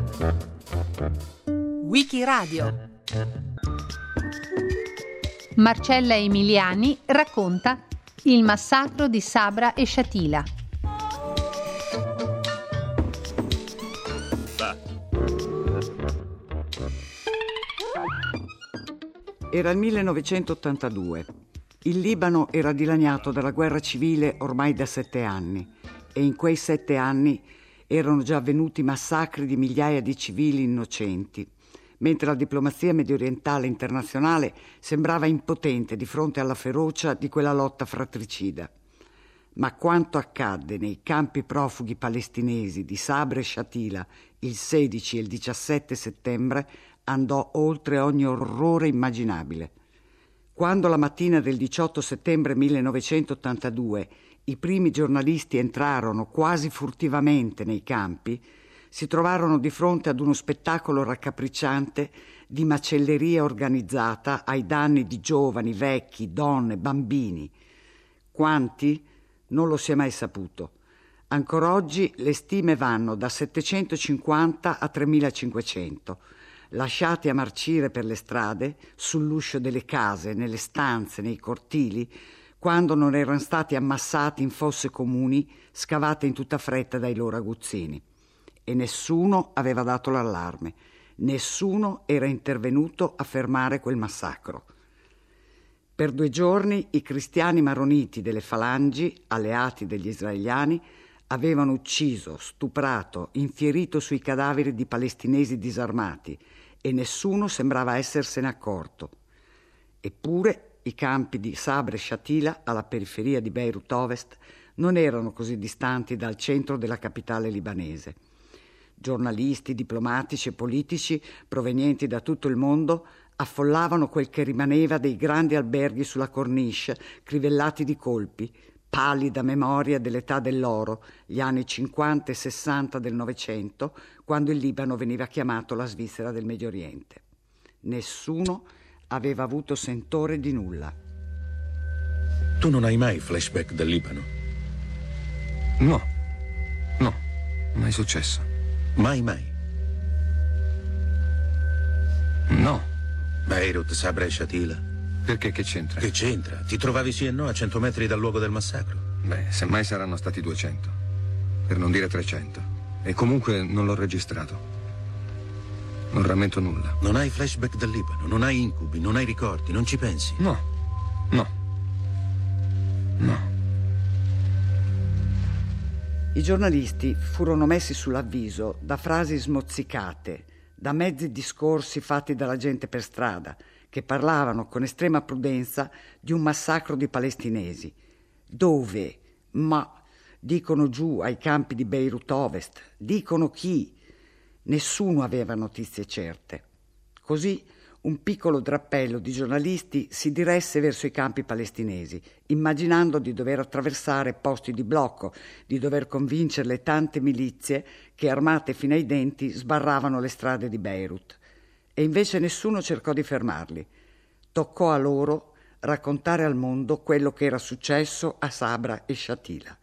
Wikiradio. Marcella Emiliani racconta il massacro di Sabra e Shatila. Era il 1982. Il Libano era dilaniato dalla guerra civile ormai da 7 anni e in quei 7 anni erano già avvenuti massacri di migliaia di civili innocenti, mentre la diplomazia mediorientale internazionale sembrava impotente di fronte alla ferocia di quella lotta fratricida. Ma quanto accadde nei campi profughi palestinesi di Sabra e Shatila il 16 e il 17 settembre andò oltre ogni orrore immaginabile. Quando la mattina del 18 settembre 1982 i primi giornalisti entrarono quasi furtivamente nei campi, si trovarono di fronte ad uno spettacolo raccapricciante di macelleria organizzata ai danni di giovani, vecchi, donne, bambini. Quanti? Non lo si è mai saputo. Ancora oggi le stime vanno da 750 a 3500, lasciati a marcire per le strade, sull'uscio delle case, nelle stanze, nei cortili, quando non erano stati ammassati in fosse comuni scavate in tutta fretta dai loro aguzzini. E nessuno aveva dato l'allarme, nessuno era intervenuto a fermare quel massacro. Per 2 giorni i cristiani maroniti delle falangi, alleati degli israeliani, avevano ucciso, stuprato, infierito sui cadaveri di palestinesi disarmati e nessuno sembrava essersene accorto. Eppure i campi di Sabra e Shatila, alla periferia di Beirut Ovest, non erano così distanti dal centro della capitale libanese. Giornalisti, diplomatici e politici provenienti da tutto il mondo affollavano quel che rimaneva dei grandi alberghi sulla cornice, crivellati di colpi, pallida memoria dell'età dell'oro, gli anni 50 e 60 del Novecento, quando il Libano veniva chiamato la Svizzera del Medio Oriente. Nessuno aveva avuto sentore di nulla. Tu non hai mai flashback del Libano? No, mai successo. Mai? No. Beirut, Sabra e Shatila. Perché che c'entra? Che c'entra? Ti trovavi sì e no a 100 metri dal luogo del massacro? Beh, semmai saranno stati 200, per non dire 300. E comunque non l'ho registrato. Non rammento nulla. Non hai flashback del Libano, non hai incubi, non hai ricordi, non ci pensi? No. I giornalisti furono messi sull'avviso da frasi smozzicate, da mezzi discorsi fatti dalla gente per strada, che parlavano con estrema prudenza di un massacro di palestinesi. Dove? Ma dicono giù ai campi di Beirut Ovest. Dicono chi? Nessuno aveva notizie certe. Così un piccolo drappello di giornalisti si diresse verso i campi palestinesi, immaginando di dover attraversare posti di blocco, di dover convincere le tante milizie che, armate fino ai denti, sbarravano le strade di Beirut. E invece nessuno cercò di fermarli. Toccò a loro raccontare al mondo quello che era successo a Sabra e Shatila.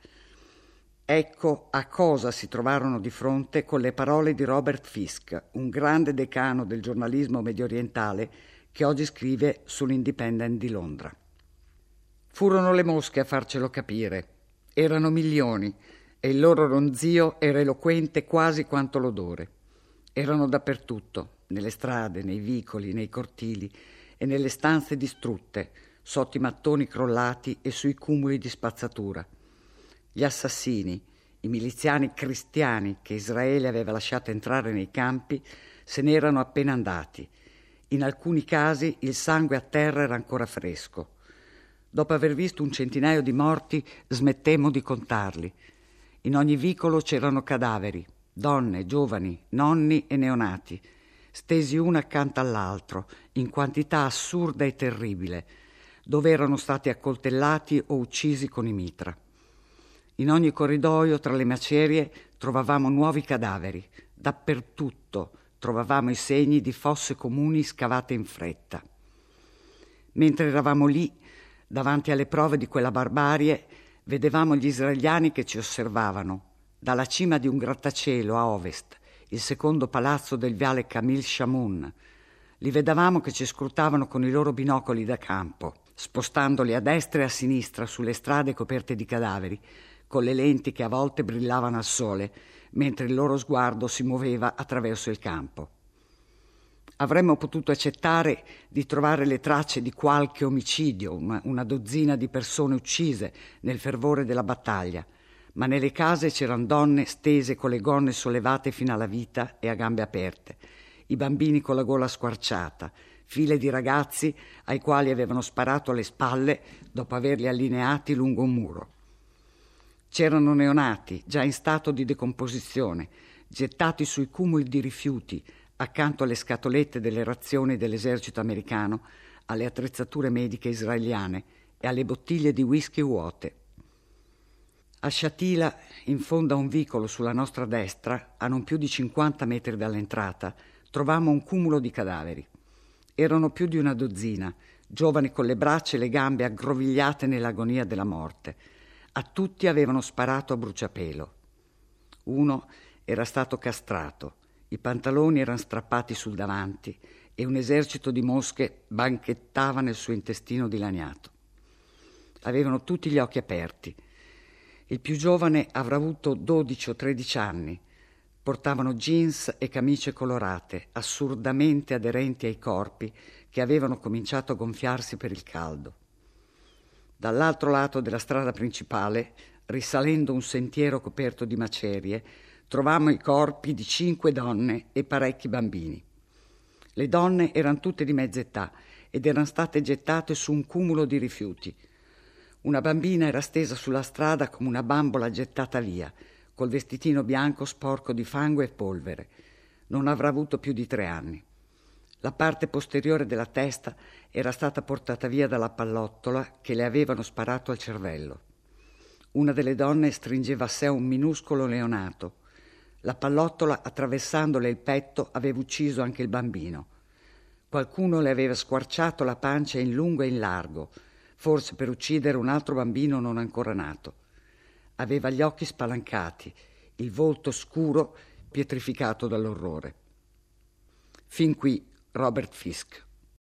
Ecco a cosa si trovarono di fronte con le parole di Robert Fisk, un grande decano del giornalismo mediorientale che oggi scrive sull'Independent di Londra. Furono le mosche a farcelo capire. Erano milioni e il loro ronzio era eloquente quasi quanto l'odore. Erano dappertutto, nelle strade, nei vicoli, nei cortili e nelle stanze distrutte, sotto i mattoni crollati e sui cumuli di spazzatura. Gli assassini, i miliziani cristiani che Israele aveva lasciato entrare nei campi, se ne erano appena andati. In alcuni casi il sangue a terra era ancora fresco. Dopo aver visto un centinaio di morti, smettemmo di contarli. In ogni vicolo c'erano cadaveri, donne, giovani, nonni e neonati, stesi uno accanto all'altro, in quantità assurda e terribile, dove erano stati accoltellati o uccisi con i mitra. In ogni corridoio tra le macerie trovavamo nuovi cadaveri. Dappertutto trovavamo i segni di fosse comuni scavate in fretta. Mentre eravamo lì, davanti alle prove di quella barbarie, vedevamo gli israeliani che ci osservavano. Dalla cima di un grattacielo a ovest, il secondo palazzo del viale Camille Chamoun. Li vedevamo che ci scrutavano con i loro binocoli da campo, spostandoli a destra e a sinistra sulle strade coperte di cadaveri, con le lenti che a volte brillavano al sole, mentre il loro sguardo si muoveva attraverso il campo. Avremmo potuto accettare di trovare le tracce di qualche omicidio, una dozzina di persone uccise nel fervore della battaglia, ma nelle case c'erano donne stese con le gonne sollevate fino alla vita e a gambe aperte, i bambini con la gola squarciata, file di ragazzi ai quali avevano sparato alle spalle dopo averli allineati lungo un muro. C'erano neonati già in stato di decomposizione, gettati sui cumuli di rifiuti accanto alle scatolette delle razioni dell'esercito americano, alle attrezzature mediche israeliane e alle bottiglie di whisky vuote. A Shatila, in fondo a un vicolo sulla nostra destra, a non più di 50 metri dall'entrata, trovammo un cumulo di cadaveri. Erano più di una dozzina, giovani con le braccia e le gambe aggrovigliate nell'agonia della morte. A tutti avevano sparato a bruciapelo. Uno era stato castrato, i pantaloni erano strappati sul davanti e un esercito di mosche banchettava nel suo intestino dilaniato. Avevano tutti gli occhi aperti. Il più giovane avrà avuto 12 o 13 anni. Portavano jeans e camicie colorate, assurdamente aderenti ai corpi che avevano cominciato a gonfiarsi per il caldo. Dall'altro lato della strada principale, risalendo un sentiero coperto di macerie, trovammo i corpi di 5 donne e parecchi bambini. Le donne erano tutte di mezza età ed erano state gettate su un cumulo di rifiuti. Una bambina era stesa sulla strada come una bambola gettata via, col vestitino bianco sporco di fango e polvere. Non avrà avuto più di 3 anni. La parte posteriore della testa era stata portata via dalla pallottola che le avevano sparato al cervello. Una delle donne stringeva a sé un minuscolo neonato. La pallottola, attraversandole il petto, aveva ucciso anche il bambino. Qualcuno le aveva squarciato la pancia in lungo e in largo, forse per uccidere un altro bambino non ancora nato. Aveva gli occhi spalancati, il volto scuro, pietrificato dall'orrore. Fin qui Robert Fisk.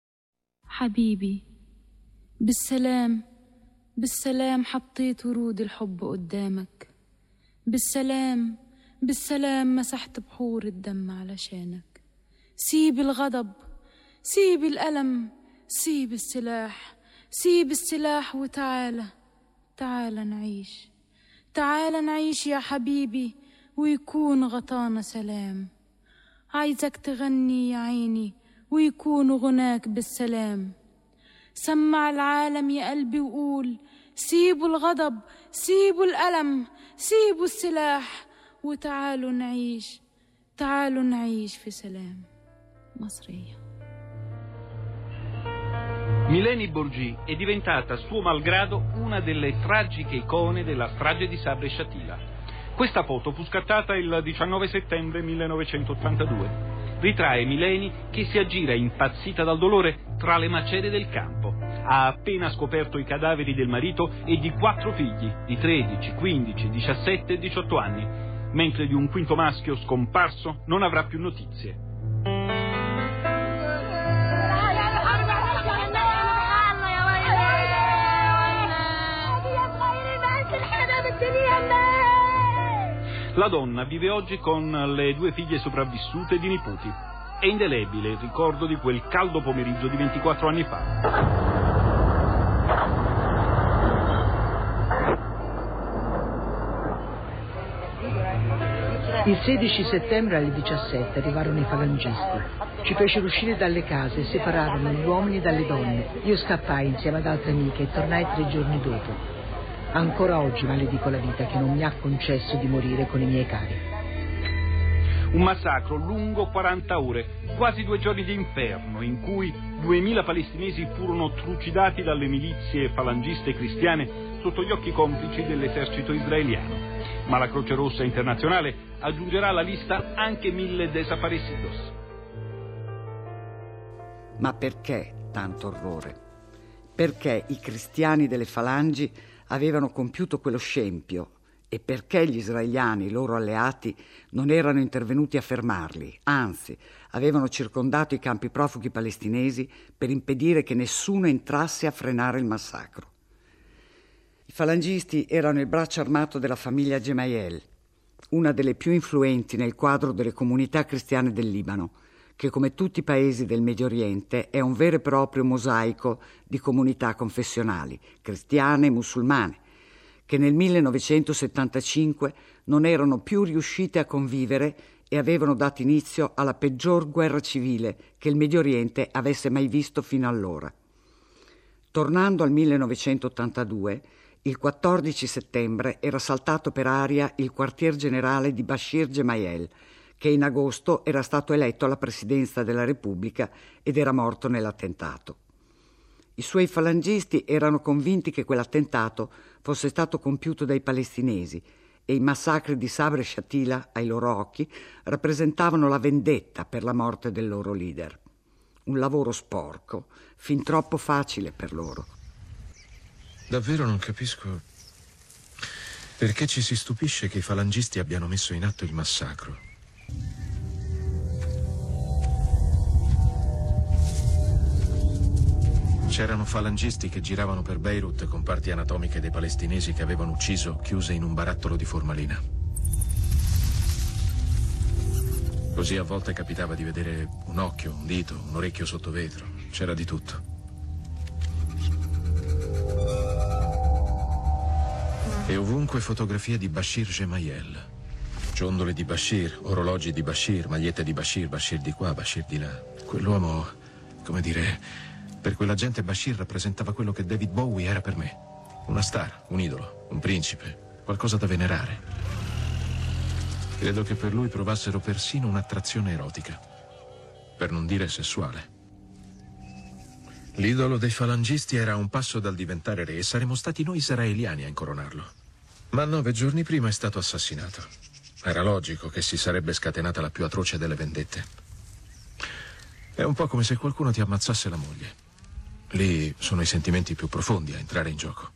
حبيبي بالسلام بالسلام حطيت ورود الحب قدامك بالسلام بالسلام مسحت بحور الدم علشانك سيب الغضب سيب الألم سيب السلاح سيب السلاح وتعالى تعالى نعيش تعالى نعيش يا حبيبي ويكون غطانا سلام عايزك تغني يا عيني ويكون غناك بالسلام سمع العالم يا قلبي وقول سيبوا الغضب سيبوا الألم سيبوا السلاح وتعالوا نعيش تعالوا نعيش في سلام مصرية. Mileni Borghi è diventata suo malgrado una delle tragiche icone della strage di Sabra e Shatila. Questa foto fu scattata il 19 settembre 1982. Ritrae Mileni che si aggira impazzita dal dolore tra le macerie del campo. Ha appena scoperto i cadaveri del marito e di 4 figli di 13, 15, 17 e 18 anni, mentre di un quinto maschio scomparso non avrà più notizie. La donna vive oggi con le 2 figlie sopravvissute ed i nipoti. È indelebile il ricordo di quel caldo pomeriggio di 24 anni fa. Il 16 settembre alle 17 arrivarono i falangisti. Ci fecero uscire dalle case e separarono gli uomini dalle donne. Io scappai insieme ad altre amiche e tornai 3 giorni dopo. Ancora oggi maledico la vita che non mi ha concesso di morire con i miei cari. Un massacro lungo 40 ore, quasi 2 giorni di inferno, in cui 2000 palestinesi furono trucidati dalle milizie falangiste cristiane sotto gli occhi complici dell'esercito israeliano. Ma la Croce Rossa Internazionale aggiungerà alla lista anche 1000 desaparecidos. Ma perché tanto orrore? Perché i cristiani delle falangi avevano compiuto quello scempio e perché gli israeliani, i loro alleati, non erano intervenuti a fermarli, anzi, avevano circondato i campi profughi palestinesi per impedire che nessuno entrasse a frenare il massacro. I falangisti erano il braccio armato della famiglia Gemayel, una delle più influenti nel quadro delle comunità cristiane del Libano, che come tutti i paesi del Medio Oriente è un vero e proprio mosaico di comunità confessionali, cristiane e musulmane, che nel 1975 non erano più riuscite a convivere e avevano dato inizio alla peggior guerra civile che il Medio Oriente avesse mai visto fino allora. Tornando al 1982, il 14 settembre era saltato per aria il quartier generale di Bashir Gemayel, che in agosto era stato eletto alla presidenza della Repubblica ed era morto nell'attentato. I suoi falangisti erano convinti che quell'attentato fosse stato compiuto dai palestinesi e i massacri di Sabra e Shatila, ai loro occhi, rappresentavano la vendetta per la morte del loro leader. Un lavoro sporco, fin troppo facile per loro. Davvero non capisco perché ci si stupisce che i falangisti abbiano messo in atto il massacro. C'erano falangisti che giravano per Beirut con parti anatomiche dei palestinesi che avevano ucciso chiuse in un barattolo di formalina. Così a volte capitava di vedere un occhio, un dito, un orecchio sotto vetro. C'era di tutto. E ovunque fotografie di Bashir Gemayel. Ciondole di Bashir, orologi di Bashir, magliette di Bashir, Bashir di qua, Bashir di là. Quell'uomo, come dire, per quella gente Bashir rappresentava quello che David Bowie era per me. Una star, un idolo, un principe, qualcosa da venerare. Credo che per lui provassero persino un'attrazione erotica, per non dire sessuale. L'idolo dei falangisti era a un passo dal diventare re e saremmo stati noi israeliani a incoronarlo. Ma 9 giorni prima è stato assassinato. Era logico che si sarebbe scatenata la più atroce delle vendette. È un po' come se qualcuno ti ammazzasse la moglie. Lì sono i sentimenti più profondi a entrare in gioco.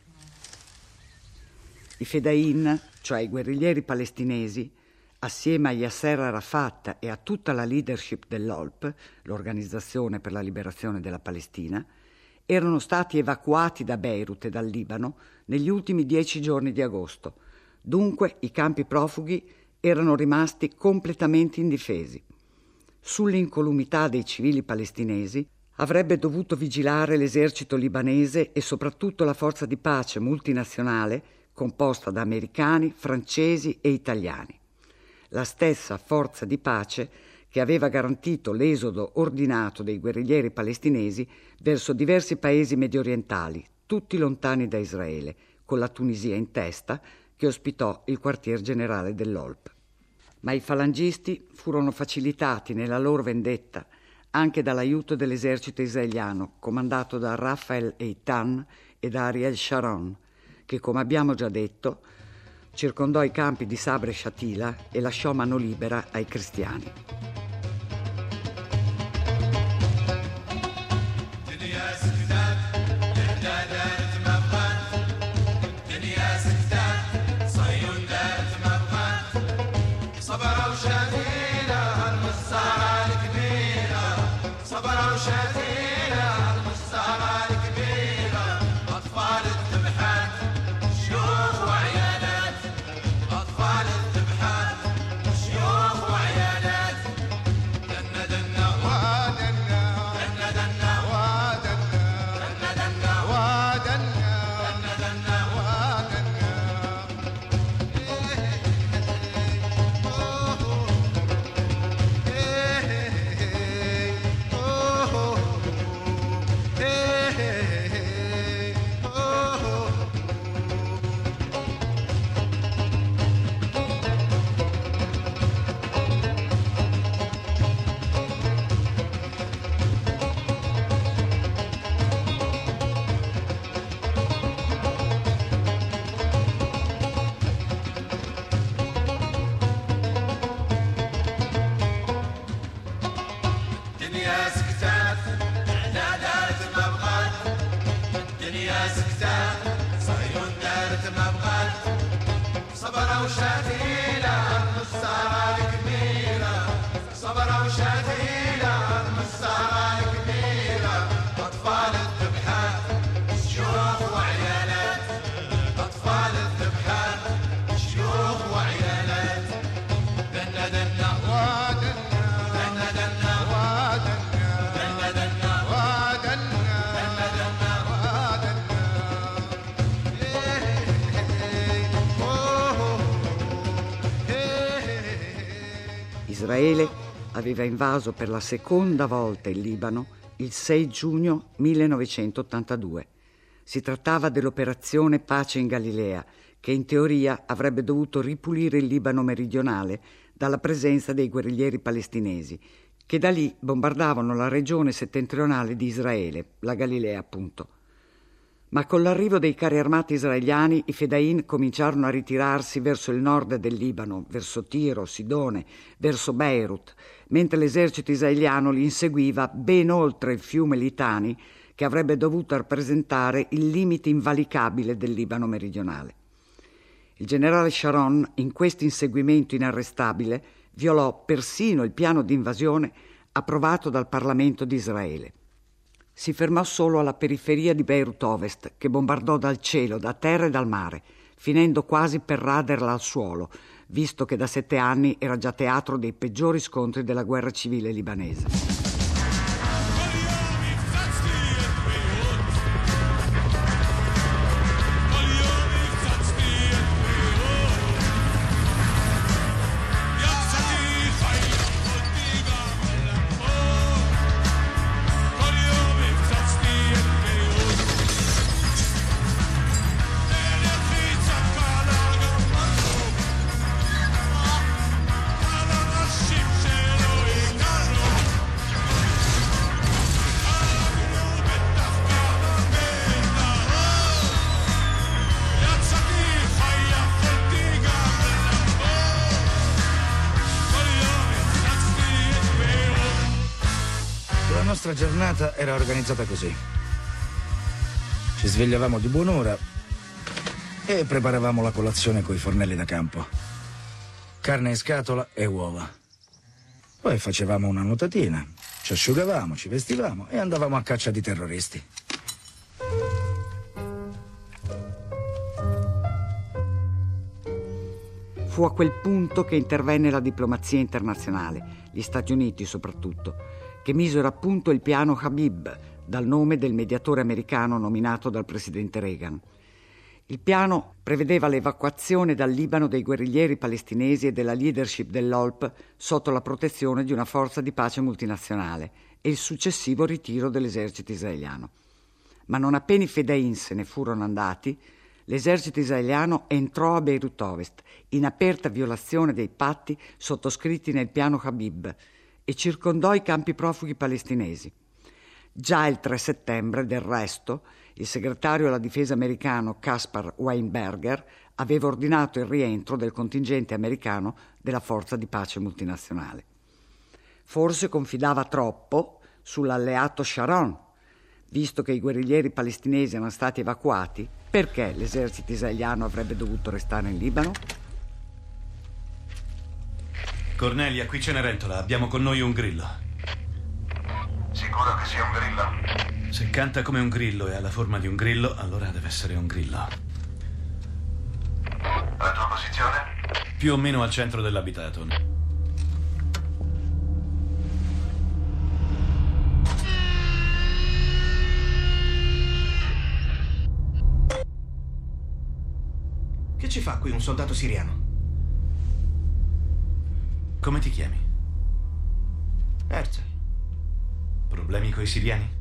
I Fedain, cioè i guerriglieri palestinesi, assieme a Yasser Arafat e a tutta la leadership dell'OLP, l'Organizzazione per la Liberazione della Palestina, erano stati evacuati da Beirut e dal Libano negli ultimi 10 giorni di agosto. Dunque i campi profughi erano rimasti completamente indifesi. Sull'incolumità dei civili palestinesi avrebbe dovuto vigilare l'esercito libanese e soprattutto la forza di pace multinazionale composta da americani, francesi e italiani. La stessa forza di pace che aveva garantito l'esodo ordinato dei guerriglieri palestinesi verso diversi paesi mediorientali, tutti lontani da Israele, con la Tunisia in testa, che ospitò il quartier generale dell'OLP. Ma i falangisti furono facilitati nella loro vendetta anche dall'aiuto dell'esercito israeliano, comandato da Raphael Eitan e da Ariel Sharon, che, come abbiamo già detto, circondò i campi di Sabra e Shatila e lasciò mano libera ai cristiani. Israele aveva invaso per la seconda volta il Libano il 6 giugno 1982. Si trattava dell'operazione Pace in Galilea, che in teoria avrebbe dovuto ripulire il Libano meridionale dalla presenza dei guerriglieri palestinesi, che da lì bombardavano la regione settentrionale di Israele, la Galilea appunto. Ma con l'arrivo dei carri armati israeliani i Fedain cominciarono a ritirarsi verso il nord del Libano, verso Tiro, Sidone, verso Beirut, mentre l'esercito israeliano li inseguiva ben oltre il fiume Litani, che avrebbe dovuto rappresentare il limite invalicabile del Libano meridionale. Il generale Sharon, in questo inseguimento inarrestabile, violò persino il piano di invasione approvato dal Parlamento di Israele. Si fermò solo alla periferia di Beirut Ovest, che bombardò dal cielo, da terra e dal mare, finendo quasi per raderla al suolo, visto che da 7 anni era già teatro dei peggiori scontri della guerra civile libanese. La nostra giornata era organizzata così. Ci svegliavamo di buon'ora e preparavamo la colazione coi fornelli da campo. Carne in scatola e uova. Poi facevamo una nuotatina, ci asciugavamo, ci vestivamo e andavamo a caccia di terroristi. Fu a quel punto che intervenne la diplomazia internazionale, gli Stati Uniti soprattutto, che misero a punto il piano Habib, dal nome del mediatore americano nominato dal presidente Reagan. Il piano prevedeva l'evacuazione dal Libano dei guerriglieri palestinesi e della leadership dell'OLP sotto la protezione di una forza di pace multinazionale e il successivo ritiro dell'esercito israeliano. Ma non appena i Fedain se ne furono andati, l'esercito israeliano entrò a Beirut Ovest, in aperta violazione dei patti sottoscritti nel piano Habib, e circondò i campi profughi palestinesi. Già il 3 settembre, del resto, il segretario alla difesa americano Caspar Weinberger aveva ordinato il rientro del contingente americano della forza di pace multinazionale. Forse confidava troppo sull'alleato Sharon. Visto che i guerriglieri palestinesi erano stati evacuati, perché l'esercito israeliano avrebbe dovuto restare in Libano? Cornelia, qui Cenerentola, abbiamo con noi un grillo. Sicuro che sia un grillo? Se canta come un grillo e ha la forma di un grillo, allora deve essere un grillo. La tua posizione? Più o meno al centro dell'abitato. Che ci fa qui un soldato siriano? Come ti chiami? Herzl. Problemi coi siriani?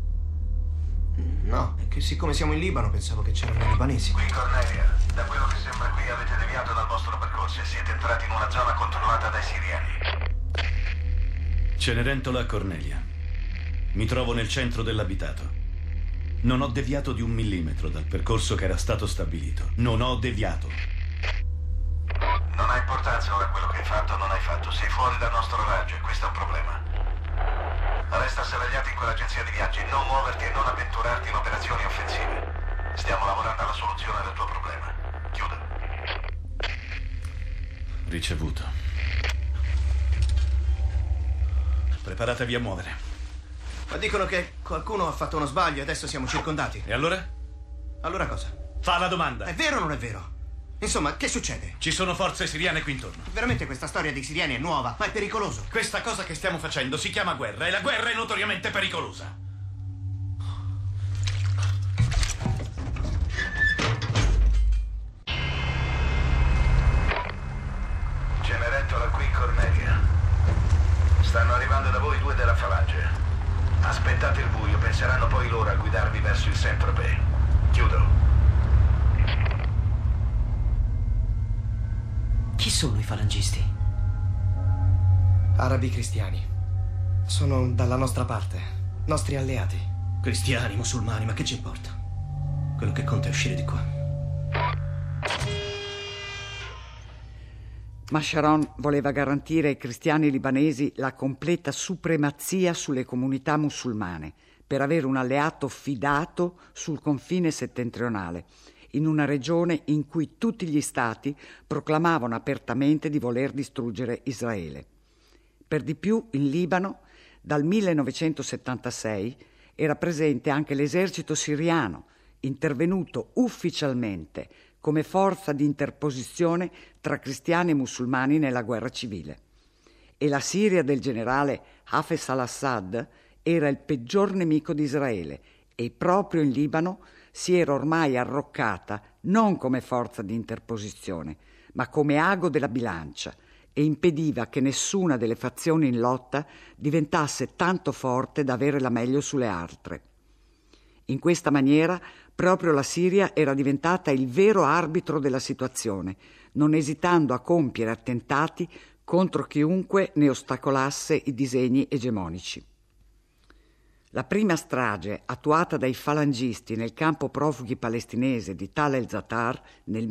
No, è che siccome siamo in Libano pensavo che c'erano i libanesi. Qui Cornelia, da quello che sembra qui avete deviato dal vostro percorso e siete entrati in una zona controllata dai siriani. Cenerentola, Cornelia. Mi trovo nel centro dell'abitato. Non ho deviato di 1 millimetro dal percorso che era stato stabilito. Non ho deviato. Non ha importanza ora quello che hai fatto o non hai fatto. Sei fuori dal nostro raggio e questo è un problema. Resta serragliato in quell'agenzia di viaggi, non muoverti e non avventurarti in operazioni offensive. Stiamo lavorando alla soluzione del tuo problema. Chiuda. Ricevuto. Preparatevi a muovere. Ma dicono che qualcuno ha fatto uno sbaglio e adesso siamo circondati. E allora? Allora cosa? Fa la domanda. È vero o non è vero? Insomma, che succede? Ci sono forze siriane qui intorno. Veramente questa storia dei siriani è nuova, ma è pericoloso. Questa cosa che stiamo facendo si chiama guerra e la guerra è notoriamente pericolosa. Cenerentola qui, Cornelia. Stanno arrivando da voi 2 della falange. Aspettate il buio, penseranno poi loro a guidarvi verso il Saint-Tropez. Chiudo. Chi sono i falangisti? Arabi cristiani. Sono dalla nostra parte, nostri alleati. Cristiani, musulmani, ma che ci importa? Quello che conta è uscire di qua. Ma Sharon voleva garantire ai cristiani libanesi la completa supremazia sulle comunità musulmane per avere un alleato fidato sul confine settentrionale, in una regione in cui tutti gli stati proclamavano apertamente di voler distruggere Israele. Per di più, in Libano, dal 1976, era presente anche l'esercito siriano, intervenuto ufficialmente come forza di interposizione tra cristiani e musulmani nella guerra civile. E la Siria del generale Hafez al-Assad era il peggior nemico di Israele e proprio in Libano si era ormai arroccata non come forza di interposizione, ma come ago della bilancia, e impediva che nessuna delle fazioni in lotta diventasse tanto forte da avere la meglio sulle altre. In questa maniera proprio la Siria era diventata il vero arbitro della situazione, non esitando a compiere attentati contro chiunque ne ostacolasse i disegni egemonici. La prima strage attuata dai falangisti nel campo profughi palestinese di Tal el-Zatar nel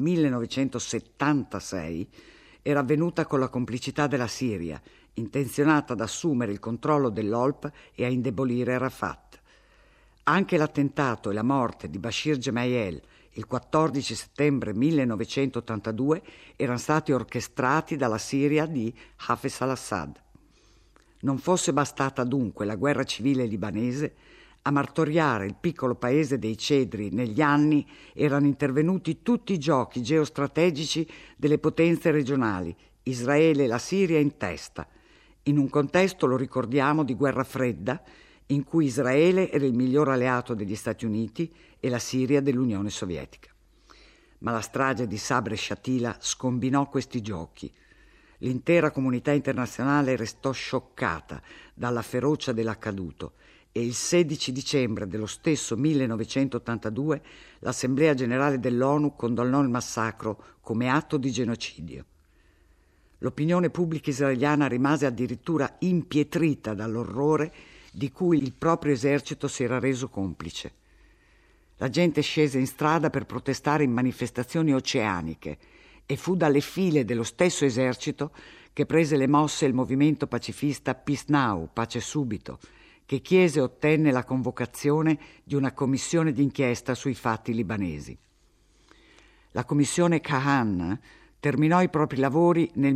1976 era avvenuta con la complicità della Siria, intenzionata ad assumere il controllo dell'Olp e a indebolire Arafat. Anche l'attentato e la morte di Bashir Gemayel il 14 settembre 1982 erano stati orchestrati dalla Siria di Hafez al-Assad. Non fosse bastata dunque la guerra civile libanese, a martoriare il piccolo paese dei Cedri negli anni erano intervenuti tutti i giochi geostrategici delle potenze regionali, Israele e la Siria in testa, in un contesto, lo ricordiamo, di guerra fredda, in cui Israele era il miglior alleato degli Stati Uniti e la Siria dell'Unione Sovietica. Ma la strage di Sabra e Shatila scombinò questi giochi. L'intera comunità internazionale restò scioccata dalla ferocia dell'accaduto e il 16 dicembre dello stesso 1982 l'Assemblea Generale dell'ONU condannò il massacro come atto di genocidio. L'opinione pubblica israeliana rimase addirittura impietrita dall'orrore di cui il proprio esercito si era reso complice. La gente scese in strada per protestare in manifestazioni oceaniche e fu dalle file dello stesso esercito che prese le mosse il movimento pacifista Peace Now, Pace Subito, che chiese e ottenne la convocazione di una commissione d'inchiesta sui fatti libanesi. La commissione Kahan terminò i propri lavori nel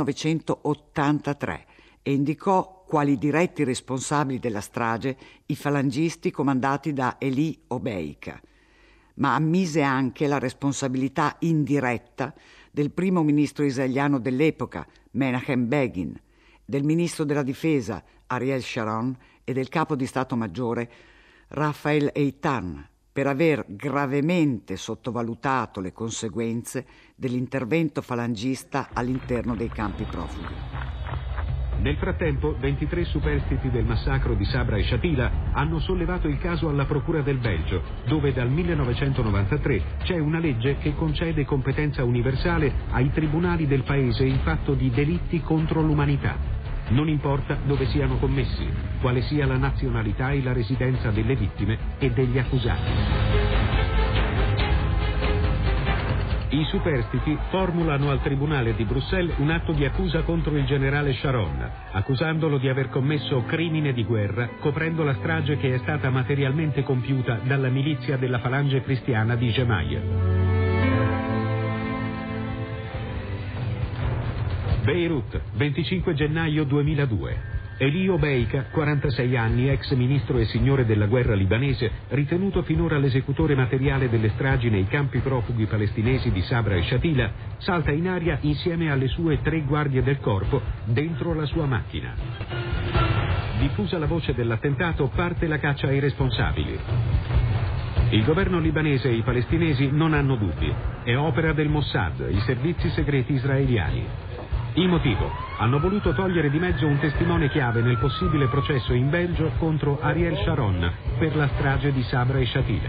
1983 e indicò quali diretti responsabili della strage i falangisti comandati da Eli Obeika, ma ammise anche la responsabilità indiretta del primo ministro israeliano dell'epoca, Menachem Begin, del ministro della difesa, Ariel Sharon, e del capo di Stato Maggiore, Raphael Eitan, per aver gravemente sottovalutato le conseguenze dell'intervento falangista all'interno dei campi profughi. Nel frattempo, 23 superstiti del massacro di Sabra e Shatila hanno sollevato il caso alla Procura del Belgio, dove dal 1993 c'è una legge che concede competenza universale ai tribunali del paese in fatto di delitti contro l'umanità. Non importa dove siano commessi, quale sia la nazionalità e la residenza delle vittime e degli accusati. I superstiti formulano al Tribunale di Bruxelles un atto di accusa contro il generale Sharon, accusandolo di aver commesso crimine di guerra, coprendo la strage che è stata materialmente compiuta dalla milizia della Falange Cristiana di Gemayel. Beirut, 25 gennaio 2002. Elio Beika, 46 anni, ex ministro e signore della guerra libanese, ritenuto finora l'esecutore materiale delle stragi nei campi profughi palestinesi di Sabra e Shatila, salta in aria insieme alle sue 3 guardie del corpo dentro la sua macchina. Diffusa la voce dell'attentato, parte la caccia ai responsabili. Il governo libanese e i palestinesi non hanno dubbi. È opera del Mossad, i servizi segreti israeliani. Il motivo? Hanno voluto togliere di mezzo un testimone chiave nel possibile processo in Belgio contro Ariel Sharon per la strage di Sabra e Shatila.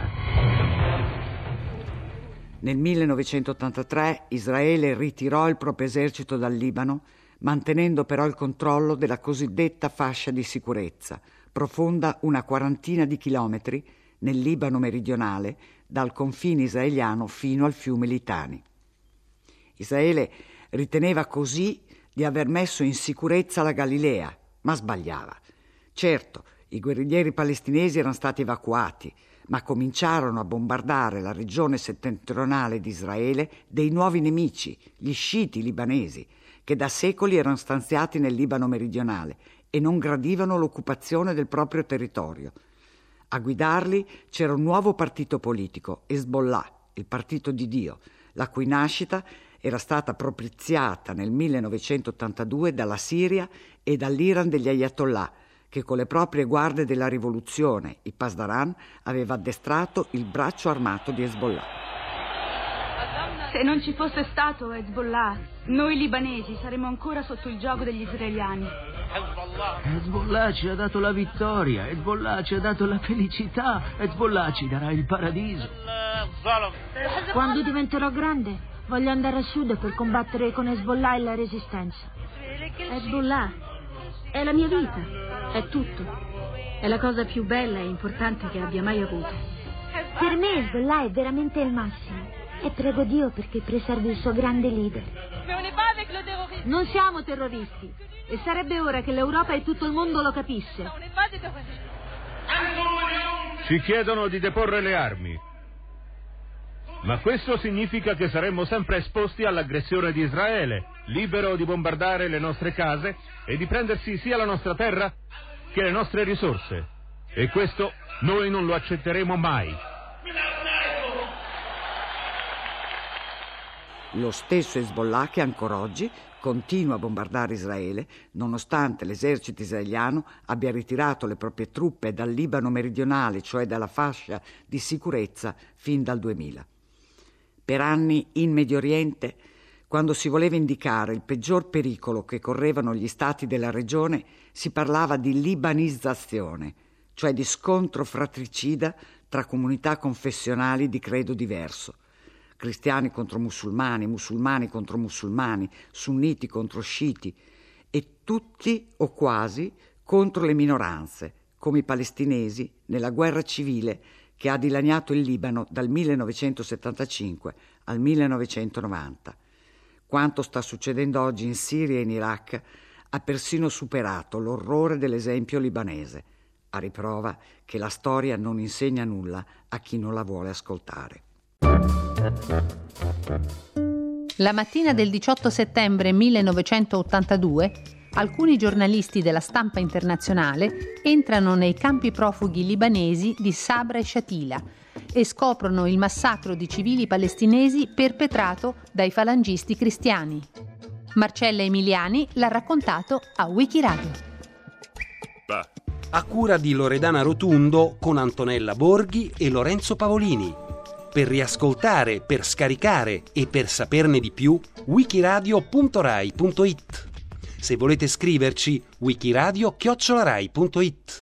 Nel 1983 Israele ritirò il proprio esercito dal Libano, mantenendo però il controllo della cosiddetta fascia di sicurezza, profonda una quarantina di chilometri nel Libano meridionale, dal confine israeliano fino al fiume Litani. Israele riteneva così di aver messo in sicurezza la Galilea, ma sbagliava. Certo, i guerriglieri palestinesi erano stati evacuati, ma cominciarono a bombardare la regione settentrionale di Israele dei nuovi nemici, gli sciiti libanesi, che da secoli erano stanziati nel Libano meridionale e non gradivano l'occupazione del proprio territorio. A guidarli c'era un nuovo partito politico, Hezbollah, il partito di Dio, la cui nascita era stata propiziata nel 1982 dalla Siria e dall'Iran degli Ayatollah, che con le proprie guardie della rivoluzione, i Pasdaran, aveva addestrato il braccio armato di Hezbollah. Se non ci fosse stato Hezbollah, noi libanesi saremmo ancora sotto il gioco degli israeliani. Hezbollah ci ha dato la vittoria, Hezbollah ci ha dato la felicità, Hezbollah ci darà il paradiso. Quando diventerò grande, voglio andare a sud per combattere con Hezbollah e la resistenza. Hezbollah è la mia vita, è tutto. È la cosa più bella e importante che abbia mai avuto. Per me Hezbollah è veramente il massimo e prego Dio perché preservi il suo grande leader. Non siamo terroristi e sarebbe ora che l'Europa e tutto il mondo lo capisse. Ci chiedono di deporre le armi, ma questo significa che saremmo sempre esposti all'aggressione di Israele, libero di bombardare le nostre case e di prendersi sia la nostra terra che le nostre risorse. E questo noi non lo accetteremo mai. Lo stesso Hezbollah che ancora oggi continua a bombardare Israele, nonostante l'esercito israeliano abbia ritirato le proprie truppe dal Libano meridionale, cioè dalla fascia di sicurezza, fin dal 2000. Per anni in Medio Oriente, quando si voleva indicare il peggior pericolo che correvano gli stati della regione, si parlava di libanizzazione, cioè di scontro fratricida tra comunità confessionali di credo diverso. Cristiani contro musulmani, musulmani contro musulmani, sunniti contro sciiti, e tutti o quasi contro le minoranze, come i palestinesi nella guerra civile che ha dilaniato il Libano dal 1975 al 1990. Quanto sta succedendo oggi in Siria e in Iraq ha persino superato l'orrore dell'esempio libanese, a riprova che la storia non insegna nulla a chi non la vuole ascoltare. La mattina del 18 settembre 1982, alcuni giornalisti della stampa internazionale entrano nei campi profughi libanesi di Sabra e Shatila e scoprono il massacro di civili palestinesi perpetrato dai falangisti cristiani. Marcella Emiliani l'ha raccontato a Wikiradio. A cura di Loredana Rotundo con Antonella Borghi e Lorenzo Pavolini. Per riascoltare, per scaricare e per saperne di più, wikiradio.rai.it. Se volete scriverci, wikiradio@rai.it.